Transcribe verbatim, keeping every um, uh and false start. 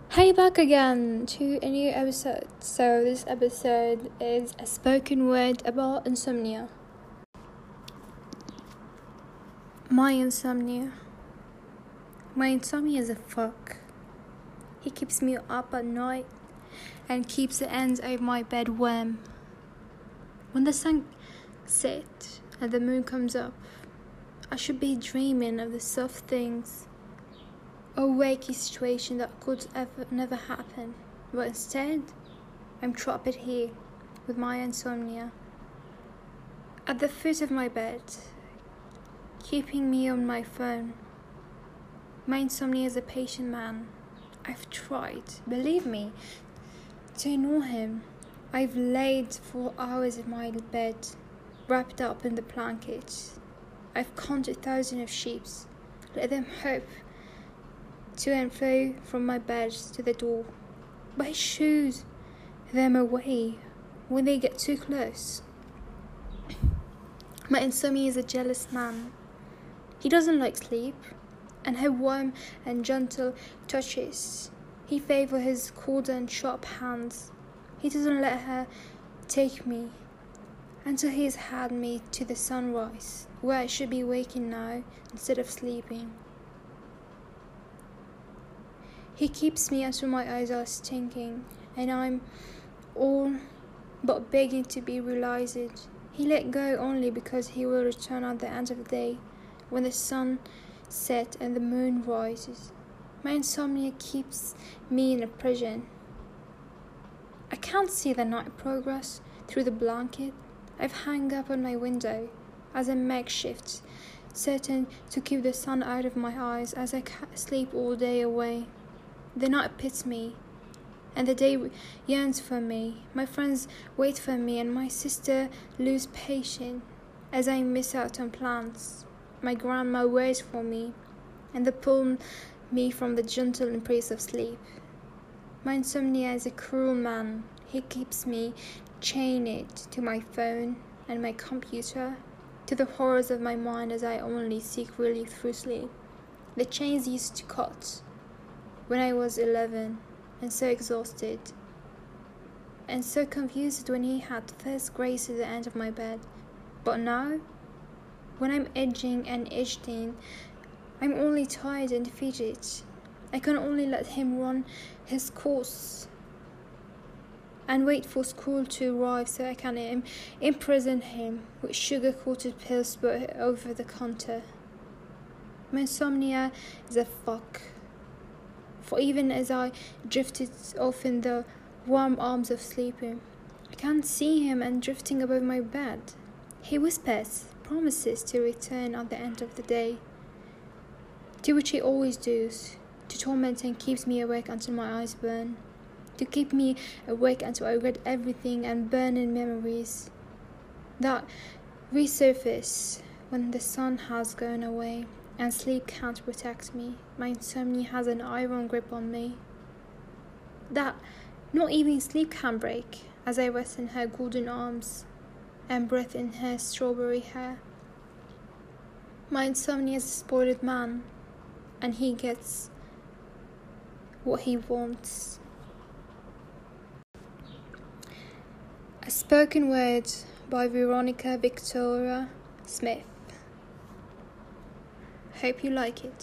Hey, back again to a new episode. So, this episode is a spoken word about insomnia. My insomnia. My insomnia is a fuck. He keeps me up at night and keeps the ends of my bed warm. When the sun sets and the moon comes up, I should be dreaming of the soft things, a wakey situation that could ever never happen, but instead I'm trapped here with my insomnia at the foot of my bed, keeping me on my phone. My insomnia is a patient man. I've tried, believe me, to ignore him. I've laid for hours in my bed, wrapped up in the blankets. I've counted thousands of sheep, let them hope to and fro from my bed to the door, but I shoo them away when they get too close. My insomnia is a jealous man. He doesn't like sleep and her warm and gentle touches. He favors his cold and sharp hands. He doesn't let her take me until he's had me to the sunrise, where I should be waking now instead of sleeping. He keeps me until my eyes are stinking, and I'm all but begging to be realized. He let go only because he will return at the end of the day, when the sun sets and the moon rises. My insomnia keeps me in a prison. I can't see the night progress through the blanket I've hung up on my window as a makeshift, certain to keep the sun out of my eyes as I sleep all day away. The night pits me, and the day yearns for me. My friends wait for me, and my sister loses patience as I miss out on plans. My grandma waits for me, and they pull me from the gentle embrace of sleep. My insomnia is a cruel man. He keeps me chained to my phone and my computer, to the horrors of my mind as I only seek relief through sleep. The chains used to cut when I was eleven, and so exhausted and so confused when he had first graced the end of my bed. But now, when I'm edging and edging, I'm only tired and defeated. I can only let him run his course and wait for school to arrive so I can im- imprison him with sugar-coated pills bought over the counter. My insomnia is a fuck. For even as I drifted off in the warm arms of sleeping, I can't see him and drifting above my bed. He whispers, promises to return at the end of the day, to which he always does, to torment and keeps me awake until my eyes burn, to keep me awake until I regret everything and burn in memories that resurface when the sun has gone away and sleep can't protect me. My insomnia has an iron grip on me that not even sleep can break, as I rest in her golden arms and breathe in her strawberry hair. My insomnia is a spoiled man, and he gets what he wants. A spoken word by Veronica Victoria Smith. Hope you like it.